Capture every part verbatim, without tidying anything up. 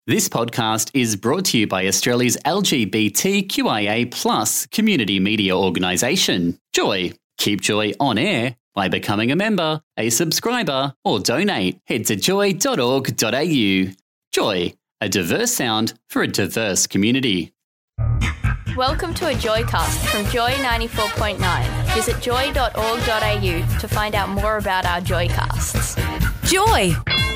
This podcast is brought to you by Australia's L G B T Q I A plus community media organisation, Joy. Keep Joy on air by becoming a member, a subscriber, or donate. Head to joy dot org dot a u. Joy, a diverse sound for a diverse community. Welcome to a Joycast from Joy ninety-four point nine. Visit joy dot org dot a u to find out more about our Joycasts. Joy!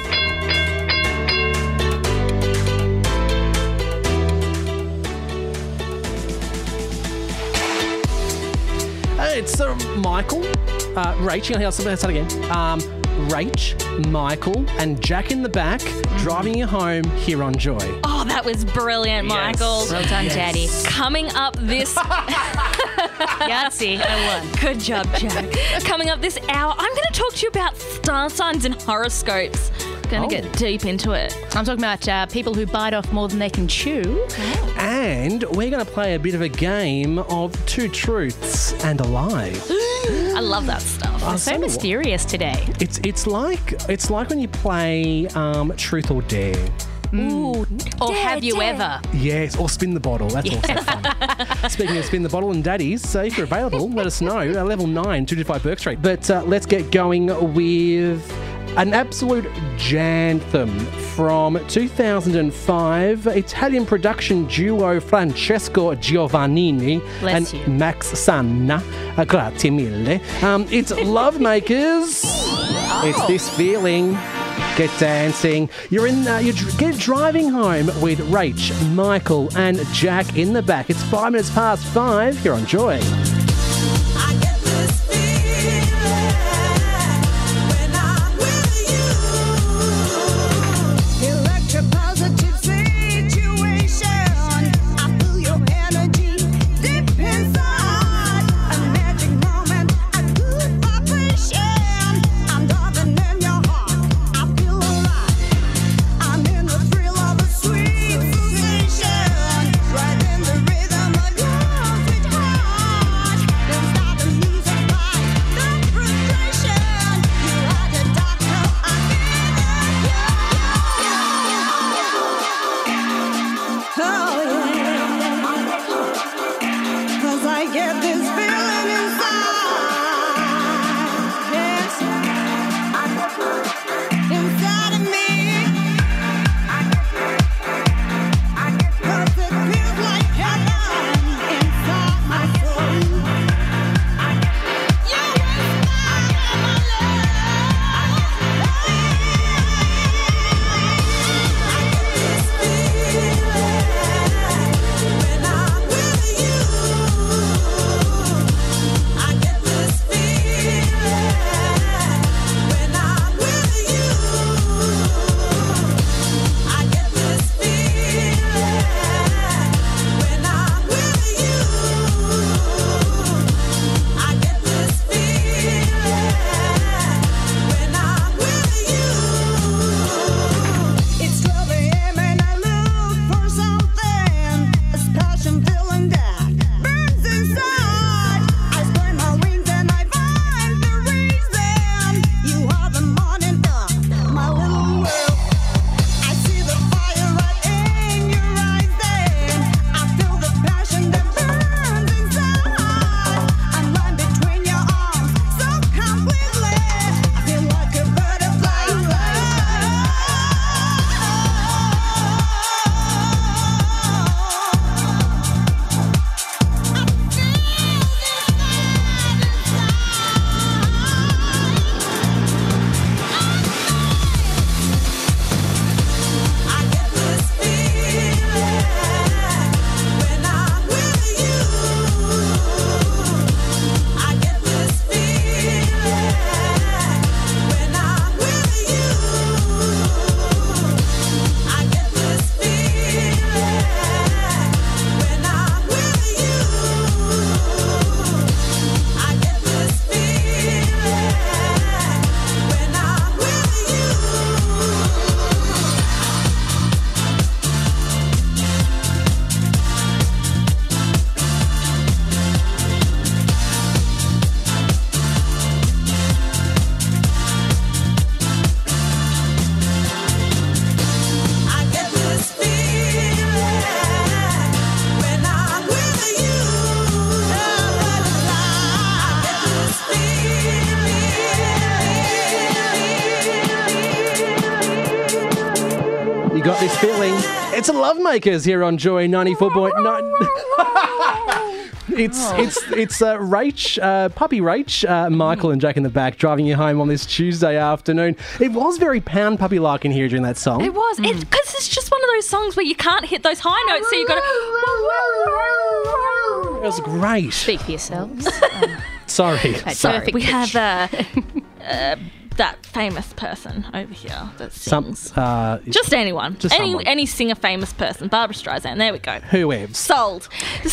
Uh, it's uh, Michael, uh, Rach, you know, let's start again. Um, Rach, Michael, and Jack in the back driving you home here on Joy. Oh, that was brilliant, Michael. Yes. Well done, Yes. Daddy. Coming up this... Yahtzee, I won. Good job, Jack. Coming up this hour, I'm going to talk to you about star signs and horoscopes. Going to Oh. get deep into it. I'm talking about uh, people who bite off more than they can chew. And we're going to play a bit of a game of two truths and a lie. I love that stuff. Oh, So so mysterious today. It's it's like it's like when you play um, Truth or Dare. Ooh. Or have you ever? Yes, or Spin the Bottle. That's also fun. Speaking of Spin the Bottle and Daddies, so if you're available, let us know. Uh, level nine, two two five Burke Street. But uh, let's get going with an absolute janthem from two thousand five. Italian production duo Francesco Giovannini Bless and you. Max Sanna. Uh, grazie mille. Um, it's Love Makers. It's this feeling. Get dancing. You're in. Uh, you're dr- get driving home with Rach, Michael, and Jack in the back. It's five minutes past five here on Joy. I get this feeling when I'm with you. Electropositive situation. I feel your energy deep inside. A magic moment, a good vibration. I'm diving in your heart. I feel alive. I'm in the thrill of a sweet sensation. Right in the rhythm of your sweet heart. Got This Feeling. It's a Love Makers here on Joy ninety-four point nine. It's it's it's uh, Rach, uh, puppy Rach, uh, Michael and Jack in the back driving you home on this Tuesday afternoon. It was very pound puppy like in here during that song. It was. Because it's, it's just one of those songs where you can't hit those high notes, so you got to. It was great. Speak for yourselves. Sorry. That's So perfect we pitch. have uh, uh, that famous person over here that Some sings. uh, just anyone. just any someone. any singer famous person. Barbara Streisand. There we go. whoever. Sold.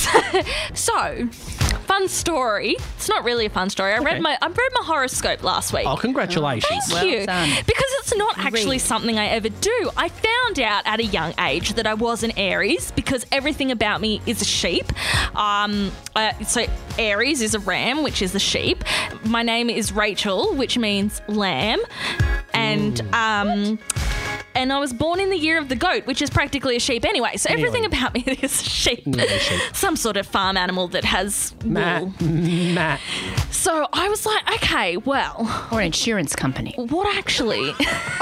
So, fun story. It's not really a fun story. I Okay. read my I read my horoscope last week. Oh, congratulations. Thank Well you. done. Because it's not actually Read. something I ever do. I found out at a young age that I was an Aries because everything about me is a sheep. Um, uh, so Aries is a ram, which is a sheep. My name is Rachel, which means lamb. And um, and I was born in the year of the goat, which is practically a sheep anyway. So everything Nearly. about me is a sheep. Nearly sheep. Some sort of farm animal that has Matt. wool. Matt. So I was like, okay, well, Or an insurance company. what actually?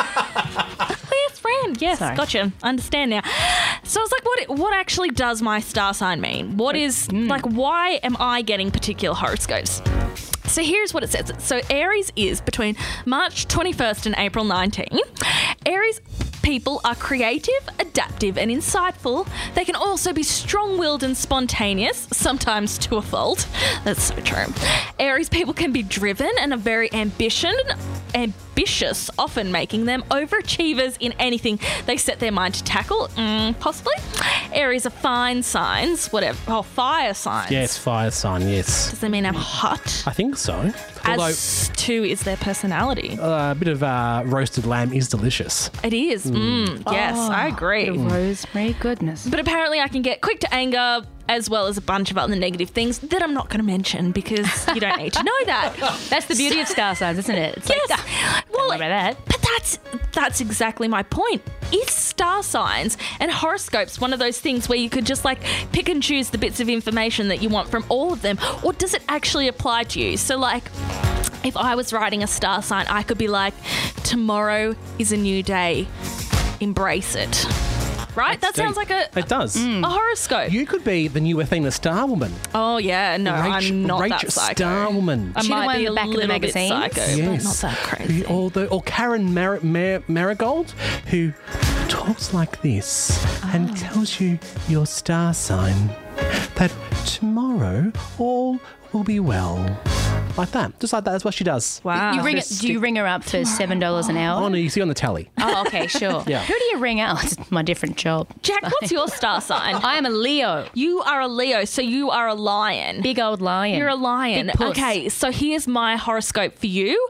Yes, friend. Yes, Sorry. gotcha. Understand now. So I was like, what? What actually does my star sign mean? What is like? Why am I getting particular horoscopes? So here's what it says. So Aries is between March twenty-first and April nineteenth. Aries people are creative, adaptive, and insightful. They can also be strong-willed and spontaneous, sometimes to a fault. That's so true. Aries people can be driven and are very ambition, ambitious, often making them overachievers in anything they set their mind to tackle. Mm, possibly. Aries are fine signs, whatever. Oh, fire signs. Yes, fire sign, yes. Does that mean I'm hot? I think so. Although As to is their personality. uh, a bit of uh, roasted lamb is delicious. It is. Mm, yes, I agree. Rosemary, goodness. But apparently I can get quick to anger as well as a bunch of other negative things that I'm not going to mention because you don't need to know that. That's the beauty of star signs, isn't it? It's Yes. like, ah, don't worry about that. But that's that's exactly my point. Is star signs and horoscopes one of those things where you could just like pick and choose the bits of information that you want from all of them, or does it actually apply to you? So like, if I was writing a star sign, I could be like, tomorrow is a new day. Embrace it. Right? That's that sounds deep. like a, It does. a horoscope. You could be the new Athena Star Woman. oh yeah, no, Rach, I'm not Rach that psycho. Star Woman. I She the might one be in the a back of the little bit magazines? psycho, but not that crazy. Or, the, or Karen Mar- Mar- Marigold, who talks like this and tells you your star sign, that tomorrow all will be well. Like that. Just like that. That's what she does. Wow. You ring it, do you ring her up for seven dollars an Oh, hour? no, you see on the tally. Oh, okay, sure. Yeah. Who do you ring out? It's my different job. Jack, what's your star sign? I am a Leo. You are a Leo, so you are a lion. Big old lion. You're a lion. Big puss. Okay, so here's my horoscope for you.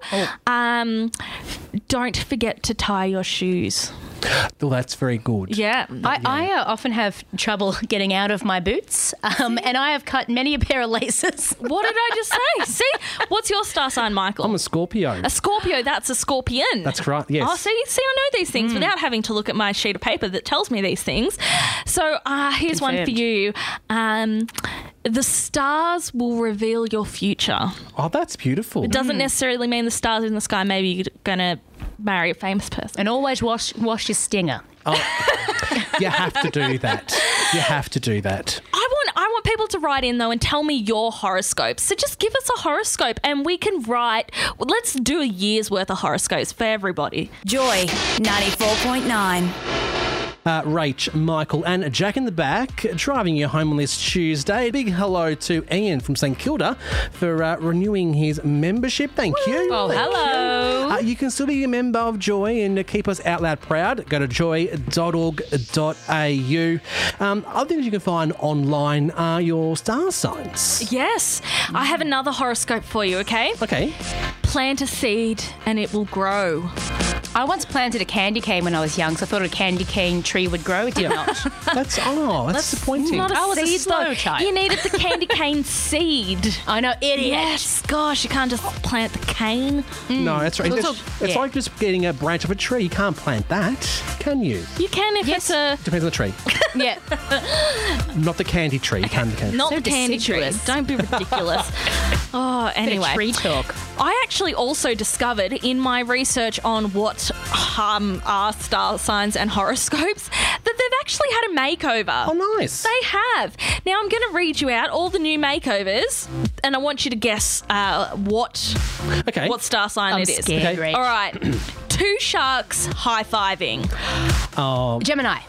Um, don't forget to tie your shoes. Well, that's very good. Yeah. I, I uh, often have trouble getting out of my boots, um, and I have cut many a pair of laces. What did I just say? See? What's your star sign, Michael? I'm a Scorpio. A Scorpio, that's a scorpion. That's right, yes. Oh, see, see, I know these things without having to look at my sheet of paper that tells me these things. So uh, here's one for Confirmed. you. Um, the stars will reveal your future. Oh, that's beautiful. It doesn't necessarily mean the stars in the sky. Maybe you're going to marry a famous person. And always wash wash your stinger. You have to do that. You have to do that. I want I want people to write in though and tell me your horoscopes. So just give us a horoscope and we can write. Well, let's do a year's worth of horoscopes for everybody. Joy ninety-four point nine. Uh, Rach, Michael, and Jack in the back, driving you home on this Tuesday. Big hello to Ian from St Kilda for uh, renewing his membership. Thank you. Oh, Thank hello. you. Uh, you can still be a member of Joy and uh, keep us out loud proud. Go to joy dot org dot a u. Um, other things you can find online are your star signs. Yes, I have another horoscope for you, okay? Okay. Plant a seed and it will grow. I once planted a candy cane when I was young, so I thought a candy cane tree would grow. It did not. That's, oh, that's, disappointing. Not a I was a seed, slow though. child. You needed the candy cane seed. I know, idiot. Yes, gosh, you can't just plant the cane. No, that's right. So It's, it's all- it's yeah. like just getting a branch off a tree. You can't plant that, can you? You can if Yes. it's a Depends on the tree. Yeah. Not the candy tree. You can't the candy. not So the candy tree. deciduous. Don't be ridiculous. Oh, Bit of anyway. tree talk. I actually also discovered in my research on what um, are star signs and horoscopes that they've actually had a makeover. Oh, nice. They have. Now I'm going to read you out all the new makeovers, and I want you to guess uh, what Okay. what star sign I'm it is. scared, Okay. Rach. All right. Two sharks high-fiving. Oh, Gemini.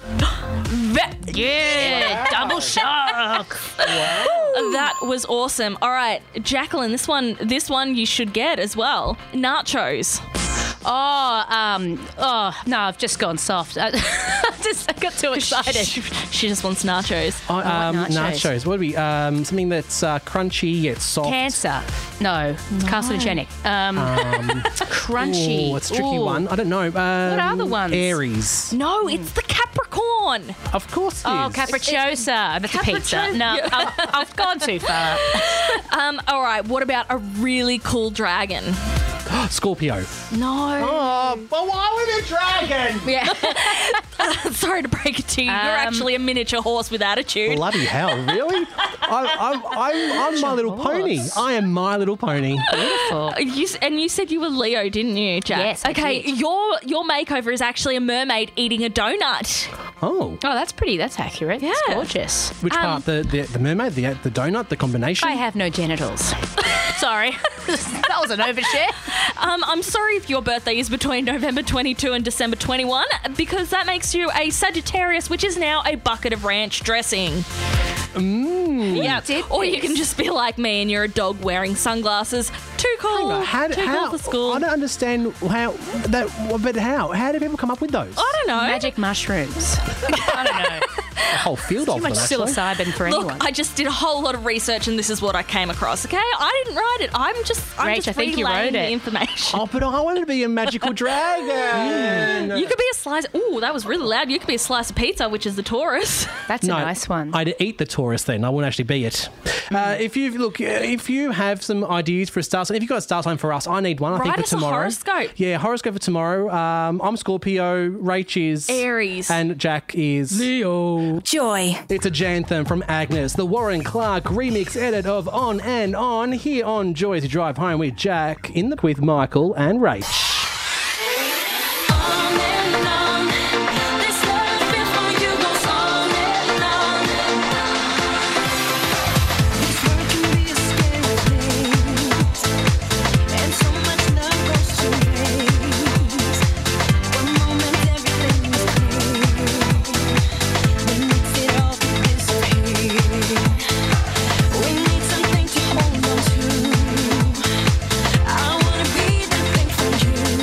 Yeah, double shock. That was awesome. All right, Jacqueline, this one this one you should get as well. Nachos. Oh, um, oh no, I've just gone soft. I, just I got too excited. She, she just wants nachos. Oh, um, nachos? nachos. What would be um, something that's uh, crunchy yet soft? Cancer. No, carcinogenic. Um, crunchy. Oh, it's a tricky Ooh. one. I don't know. Um, what are the ones? Aries. No, it's the Capricorn. Of course it Oh, is. capricciosa. That's a pizza. Capriccio- No, I've, I've gone too far. Um, all right, what about a really cool dragon? Scorpio. No. Oh, but why with a dragon? Yeah. Sorry to break it to you. You're Um, actually a miniature horse with attitude. Bloody hell, really? I, I, I'm, I'm My Little Pony. horse. I am My Little Pony. Beautiful. You, s- and you said you were Leo, didn't you, Jack? Yes, I Okay, did. your your makeover is actually a mermaid eating a donut. Oh. Oh, that's pretty. That's accurate. That's Yeah. gorgeous. Which part? The, the the mermaid, the the donut, the combination? I have no genitals. Sorry. that was an overshare. Um, I'm sorry if your birthday is between November twenty-two and December twenty-one, because that makes you a Sagittarius, which is now a bucket of ranch dressing. Mm. Yeah. did Or you this. can just be like me and you're a dog wearing sunglasses. Too cool. Hang on, how, Too how, cool for school. I don't understand how that. But how? How do people come up with those? I don't know. Magic mushrooms. I don't know. A whole field Too of much them. Actually. psilocybin for Look, anyone. I just did a whole lot of research and this is what I came across, okay? I didn't write it. I'm just, I'm Rach, just I think you relaying wrote the it. information. Oh, but I wanted to be a magical dragon. You could be a slice. Ooh, that was really loud. You could be a slice of pizza, which is the Taurus. That's No, a nice one. I'd eat the Taurus then. I wouldn't actually be it. Uh, if you look, uh, if you have some ideas for a star sign, if you've got a star sign for us, I need one. I think Write for us a tomorrow. horoscope. Yeah, horoscope for tomorrow. Um, I'm Scorpio. Rach is Aries. and Jack is Leo. Joy. It's a Janthem from Agnes, the Warren Clark remix edit of On and On here on Joy as you drive home with Jack in the with Michael and Rach. I wanna be that thing for you.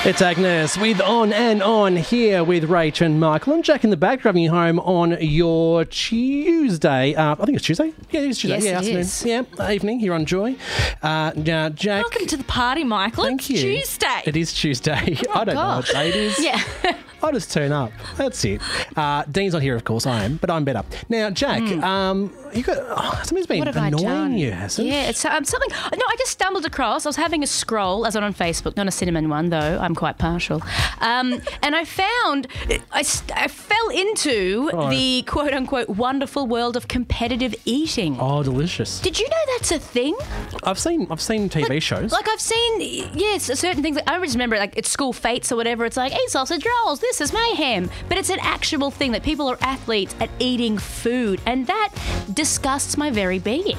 It's Agnes with On and On here with Rach and Michael. I'm Jack in the back, driving you home on your Tuesday. Uh, I think it's Tuesday. Yeah, it's Tuesday. Yes, yeah, it afternoon. is. Yeah, evening here on Joy. Uh, now, Jack. Welcome to the party, Michael. Thank it's you. Tuesday. It is Tuesday. I don't know what gosh. day it is. Yeah. I'll just turn up. That's it. Uh, Dean's not here, of course. I am, but I'm better. Now, Jack, um, you got oh, something's been What have I annoying done? you, hasn't it? Yeah, it's um, something. No, I just stumbled across. I was having a scroll. I was on Facebook, not a cinnamon one though. I'm quite partial. Um, and I found I, st- I fell into Right. the quote unquote wonderful world of competitive eating. Oh, delicious. Did you know that's a thing? I've seen I've seen T V shows. Like I've seen, yes, certain things. I always remember, like at school fates or whatever. It's like eat sausage rolls. This is mayhem, but it's an actual thing that people are athletes at eating food, and that disgusts my very being.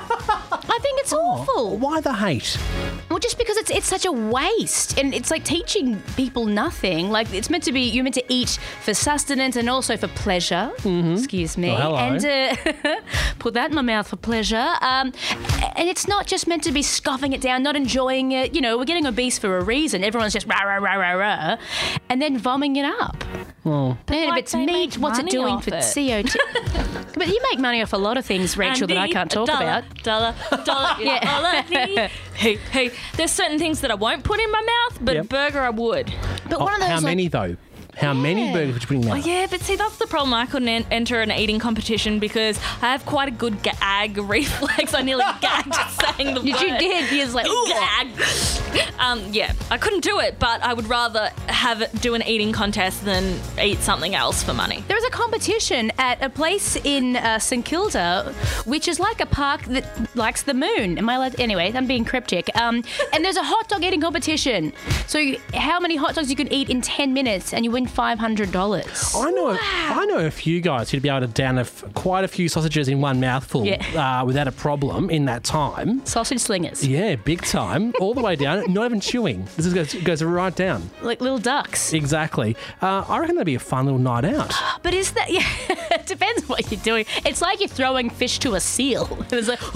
I think it's awful. Why the hate? Well, just because it's it's such a waste, and it's like teaching people nothing. Like it's meant to be, you're meant to eat for sustenance and also for pleasure. Excuse me. Oh, hello. And uh, put that in my mouth for pleasure. Um, and it's not just meant to be scoffing it down, not enjoying it. You know, we're getting obese for a reason. Everyone's just rah rah rah rah rah, and then vomiting it up. Oh. And if like it's they meat, make what's it money doing off for it. C O two? But you make money off a lot of things, Rachel, that I need can't talk a dollar, about. Dollar, dollar, Yeah. yeah. All I need. Hey, hey. There's certain things that I won't put in my mouth, but Yep. burger I would. But Oh, one of those, how like, many though? How many Yeah. burgers would you put in your Oh, mouth? yeah, but see, that's the problem. I couldn't en- enter an eating competition because I have quite a good gag reflex. I nearly gagged just saying the Did you word. did? He was like, ooh. Gag. Um, yeah, I couldn't do it, but I would rather have it do an eating contest than eat something else for money. There was a competition at a place in uh, St Kilda, which is like a park that likes the moon. Am I allowed? Anyway, I'm being cryptic. Um, and there's a hot dog eating competition. So you, how many hot dogs you can eat in ten minutes, and you win five hundred dollars. I know, I know a few guys who'd be able to down a f- quite a few sausages in one mouthful Yeah. uh, without a problem in that time. Sausage slingers, Yeah, big time, all the way down, not even chewing. This is, goes, goes right down. like little ducks. Exactly. Uh, I reckon that'd be a fun little night out. But is that? Yeah, it depends what you're doing. It's like you're throwing fish to a seal. It's like,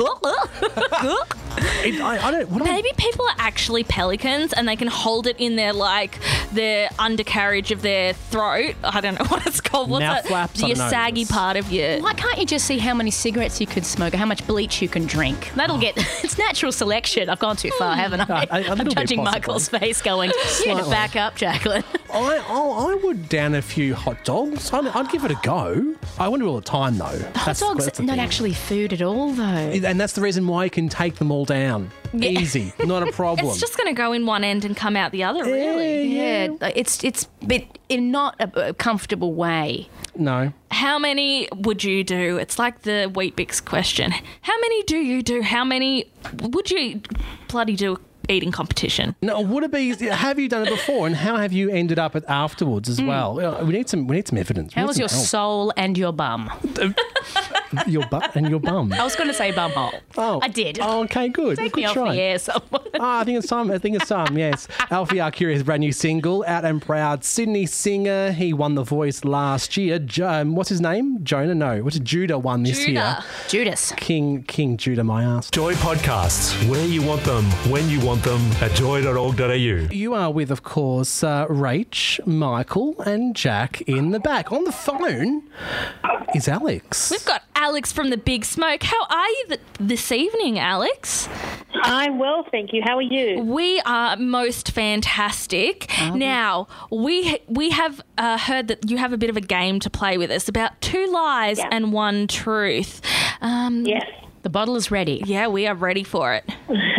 It, I, I don't. What am I- Maybe people are actually pelicans and they can hold it in their like their undercarriage of their throat. I don't know what it's called. What's Mouth that? flaps, I Your don't know. saggy part of your. why can't you just see how many cigarettes you could smoke or how much bleach you can drink? That'll get. It's natural selection. I've gone too far, haven't I? A- a little I'm bit judging possibly. Michael's face, going, "You need to Slightly. back up, Jacqueline." I, I, I would down a few hot dogs. I'd, I'd give it a go. I wouldn't do it all the time though. Hot dogs that's the not thing. actually food at all, though. And that's the reason why you can take them all down. Easy, not a problem. It's just going to go in one end and come out the other, really. Yeah, like, it's it's but in not a, a comfortable way. no. How many would you do? It's like the Wheat Bix question. How many do you do? How many would you bloody do eating competition? No, would it be? Have you done it before, and how have you ended up at afterwards as well? Uh, We need some. We need some evidence. We How need was some your help. soul and your bum? Your butt and your bum. I was going to say bum hole. Oh, I did. Oh, okay, good. Take good me off try. the air, someone. Oh, I think it's time. I think it's time. Yes, Alfie Arcuria's brand new single, out and proud. Sydney singer. He won The Voice last year. Jo- um, what's his name? Jonah? No. What's it? Judah won this Judah. year. Judas. King King Judah, my ass. Joy podcasts, where you want them, when you want them, at joy dot org dot a u. You are with, of course, uh, Rach, Michael, and Jack in the back. On the phone is Alex. We've got Alex from the Big Smoke. How are you th- this evening, Alex? I'm well, thank you. How are you? We are most fantastic. Now, we we have uh, heard that you have a bit of a game to play with us about two lies Yeah. and one truth. Um, Yes. The bottle is ready. Yeah, we are ready for it.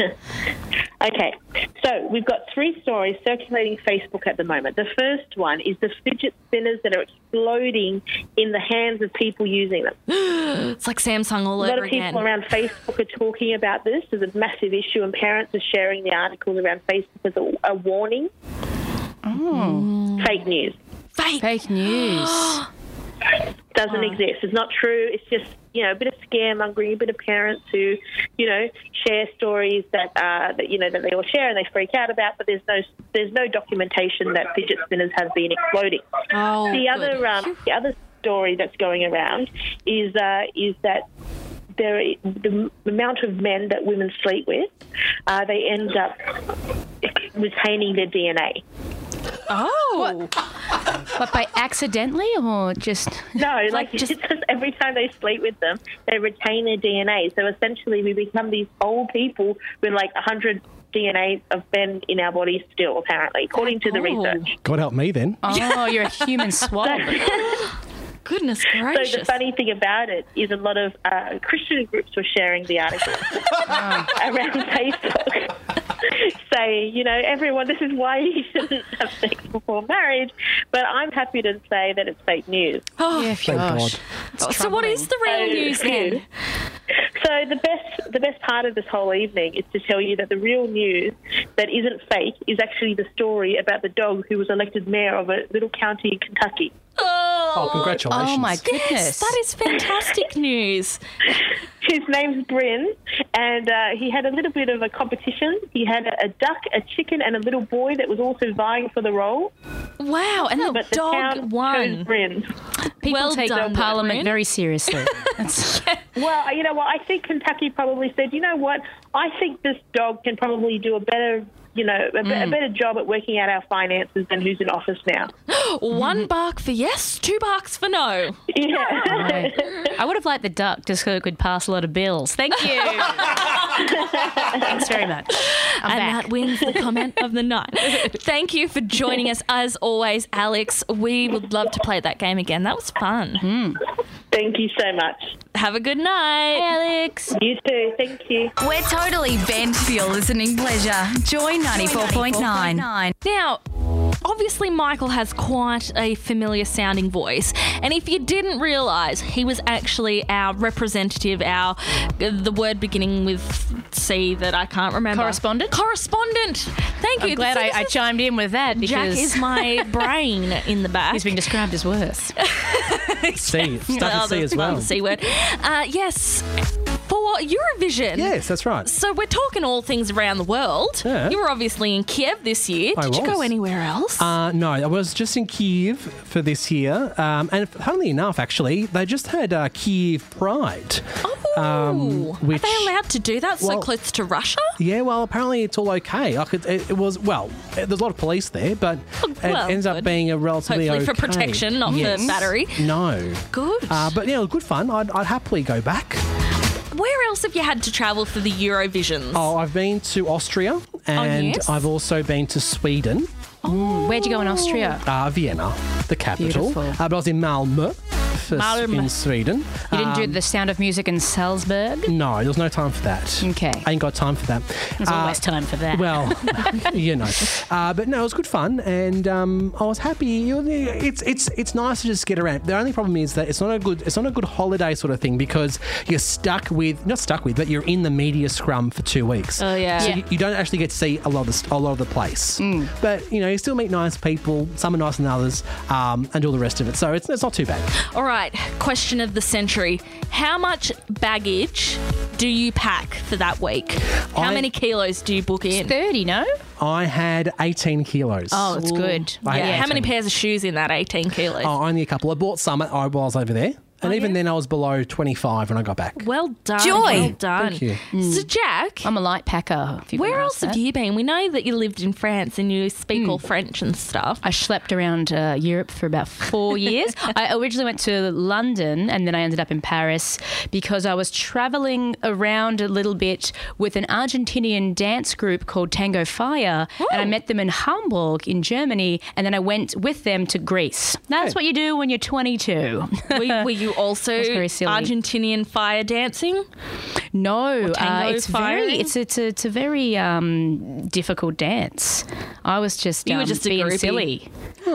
Okay. So we've got three stories circulating Facebook at the moment. The first one is the fidget spinners that are exploding in the hands of people using them. It's like Samsung all A lot over of people again. around Facebook are talking about this as a massive issue, and parents are sharing the articles around Facebook as a, a warning. Fake news. Fake. Fake news. Doesn't exist. It's not true. It's just, you know, a bit of scaremongering, a bit of parents who, you know, share stories that, uh, that you know, that they all share and they freak out about, but there's no there's no documentation that fidget spinners have been exploding. Oh, the good. other um, the other story that's going around is uh, is that there the amount of men that women sleep with, uh, they end up retaining their D N A. Oh. But by accidentally or just... No, like, Like, just- just because every time they sleep with them, they retain their D N A. So essentially, we become these old people with like one hundred D N A of men in our bodies still, apparently, according to the Oh. research. God help me then. Oh, you're a human swab. Goodness So gracious. the funny thing about it is a lot of uh, Christian groups were sharing the article around Facebook. Saying, you know, everyone, this is why you shouldn't have sex before marriage. But I'm happy to say that it's fake news. Oh, Yeah, Thank gosh. God. so what is the real So- news then? So the best the best part of this whole evening is to tell you that the real news that isn't fake is actually the story about the dog who was elected mayor of a little county in Kentucky. Oh, Oh, congratulations. Oh, my goodness. yes, that is fantastic news. His name's Bryn, and uh, he had a little bit of a competition. He had a, a duck, a chicken, and a little boy that was also vying for the role. Wow, and the But the dog town chose won. Bryn. People Well take done, Parliament Bryn. very seriously. That's- Well, you know what? I think Kentucky probably said, you know what? I think this dog can probably do a better, you know, a, be- a better job at working out our finances than who's in office now. One bark for yes, two barks for no. Yeah. Right. I would have liked the duck just so it could pass a lot of bills. Thank you. Thanks very much. I'm and back. that wins the comment of the night. Thank you for joining us as always, Alex. We would love to play that game again. That was fun. Thank you so much. Have a good night. Alex. You too. Thank you. We're totally bent for your listening pleasure. Joy ninety-four point nine. Now, obviously, Michael has quite a familiar sounding voice. And if you didn't realise, he was actually our representative, our the word beginning with C that I can't remember. Correspondent? Correspondent. Thank you. I'm glad So I, this I is- chimed in with that Jack because is my brain in the back. he's being described as worse. C. Start with C as well. The C word. Uh, yes, for Eurovision. Yes, that's right. So we're talking all things around the world. Yeah. You were obviously in Kiev this year. I Did you go was. anywhere else? Uh, no, I was just in Kiev for this year. Um, and funnily enough, actually, they just had uh, Kiev Pride. oh, um, which- are they allowed to do that so Well- close to Russia? Yeah, well, apparently it's all okay. Like it, it, it was, well, it, there's a lot of police there, but well, it ends up good. being a relatively Hopefully for okay. protection, not Yes. for battery. No. Good. Uh, but yeah, it was good fun. I'd, I'd happily go back. Where else have you had to travel for the Eurovisions? Oh, I've been to Austria and yes? I've also been to Sweden, Where'd you go in Austria? uh, Vienna, the capital. Beautiful. Uh, but I was in Malmö, for, Malmö. in Sweden. You didn't do Um, the Sound of Music in Salzburg? No, there was no time for that. Okay. I ain't got time for that. There's Uh, always time for that. Well, you know, uh, but no, it was good fun, and um, I was happy. You know, It's it's it's nice to just get around. The only problem is that it's not a good it's not a good holiday sort of thing because you're stuck with not stuck with, but you're in the media scrum for two weeks. Oh, yeah. So Yeah. You, you don't actually get to see a lot of the, st- a lot of the place. Mm. But you know, you still meet nice people. Some are nicer than others, um, and all the rest of it. So it's it's not too bad. All right, question of the century. How much baggage do you pack for that week? How I- many kilos do you book in? thirty, no? I had eighteen kilos. Oh, it's good. I Yeah. had How many eighteen. pairs of shoes in that eighteen kilos? Oh, only a couple. I bought some at- while I was over there. And Oh, even yeah? then, I was below twenty-five when I got back. Well done. Joy. Well done. Thank you. So, Jack, I'm a light packer. if you where can else ask have that. you been? We know that you lived in France and you speak all French and stuff. I schlepped around uh, Europe for about four years. I originally went to London and then I ended up in Paris because I was traveling around a little bit with an Argentinian dance group called Tango Fire. And I met them in Hamburg in Germany. And then I went with them to Greece. That's Hey. what you do when you're twenty-two. were, were you also That's very silly. Argentinian fire dancing? No, uh, tango it's very firing? it's it's a, it's a very um, difficult dance. I was just You were um, just a being groupie. silly,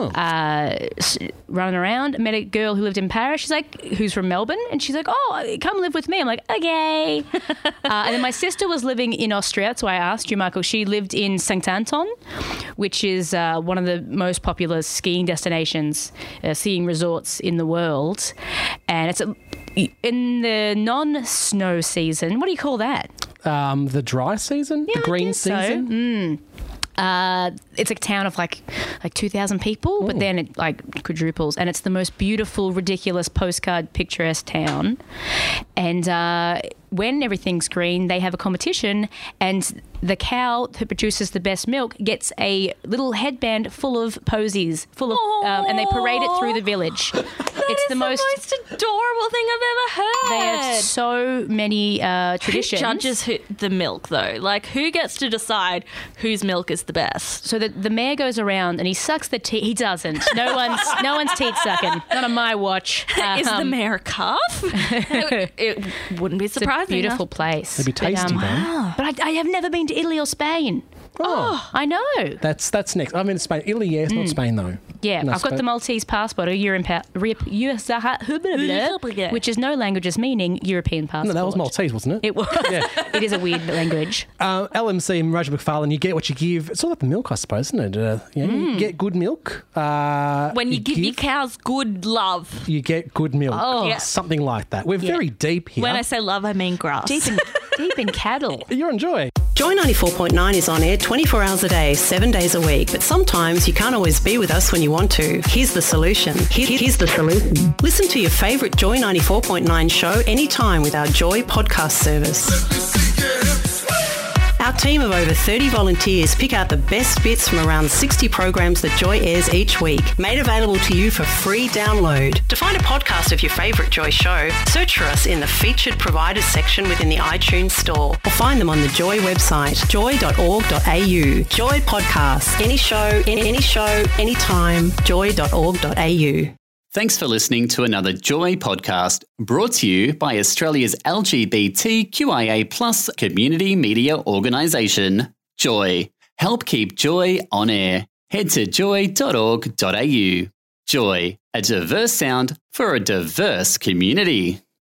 uh, s- running around. Met a girl who lived in Paris. She's like, who's from Melbourne, and she's like, oh, come live with me. I'm like, okay. uh, and then my sister was living in Austria. That's why I asked you, Michael. She lived in Sankt Anton, which is uh, one of the most popular skiing destinations, uh, skiing resorts in the world, and it's a, in the non-snow season. What do you call that? Um, the dry season, the Yeah, I green guess so. season. Uh, it's a town of like like two thousand people, but then it like quadruples, and it's the most beautiful, ridiculous postcard picturesque town. And uh, when everything's green, they have a competition, and the cow who produces the best milk gets a little headband full of posies, full of, um, and they parade it through the village. It's the most, most adorable thing I've ever heard. They have so many uh, traditions. Who judges who, the milk, though? Like, who gets to decide whose milk is the best? So the, the mayor goes around and he sucks the teat. He doesn't. No one's no one's teat sucking. Not on my watch. Um, is the mayor a calf? it, it wouldn't be surprising. It's a beautiful enough. place. It'd be tasty, but, um, though. wow. But I, I have never been to Italy or Spain. Oh. I know. That's that's next. I'm in Spain. Italy, yeah, it's not Spain, though. Yeah, No, I've got Spain- the Maltese passport, or European, pa- U S, which is no languages meaning European passport. No, that was Maltese, wasn't it? It was. It is a weird language. Uh, L M C and Roger McFarlane, you get what you give. It's all about the milk, I suppose, isn't it? Uh, you, know, you get good milk. Uh, When you, give, your cows good love. you get good milk. Oh. Yeah. Something like that. We're Yeah. very deep here. When I say love, I mean grass. Deep in, deep in cattle. You're on Joy. Joy ninety-four point nine is on air twenty-four hours a day, seven days a week. But sometimes you can't always be with us when you want to. Here's the solution. Here- Here's the solution. Listen to your favourite Joy ninety-four point nine show anytime with our Joy podcast service. Our team of over thirty volunteers pick out the best bits from around sixty programs that Joy airs each week, made available to you for free download. To find a podcast of your favourite Joy show, search for us in the featured providers section within the iTunes store, or find them on the Joy website, joy dot org dot a u. Joy Podcasts. Any show, any, any show, anytime, joy dot org dot a u. Thanks for listening to another Joy podcast brought to you by Australia's L G B T Q I A plus community media organisation, Joy. Help keep Joy on air. Head to joy dot org dot a u. Joy, a diverse sound for a diverse community.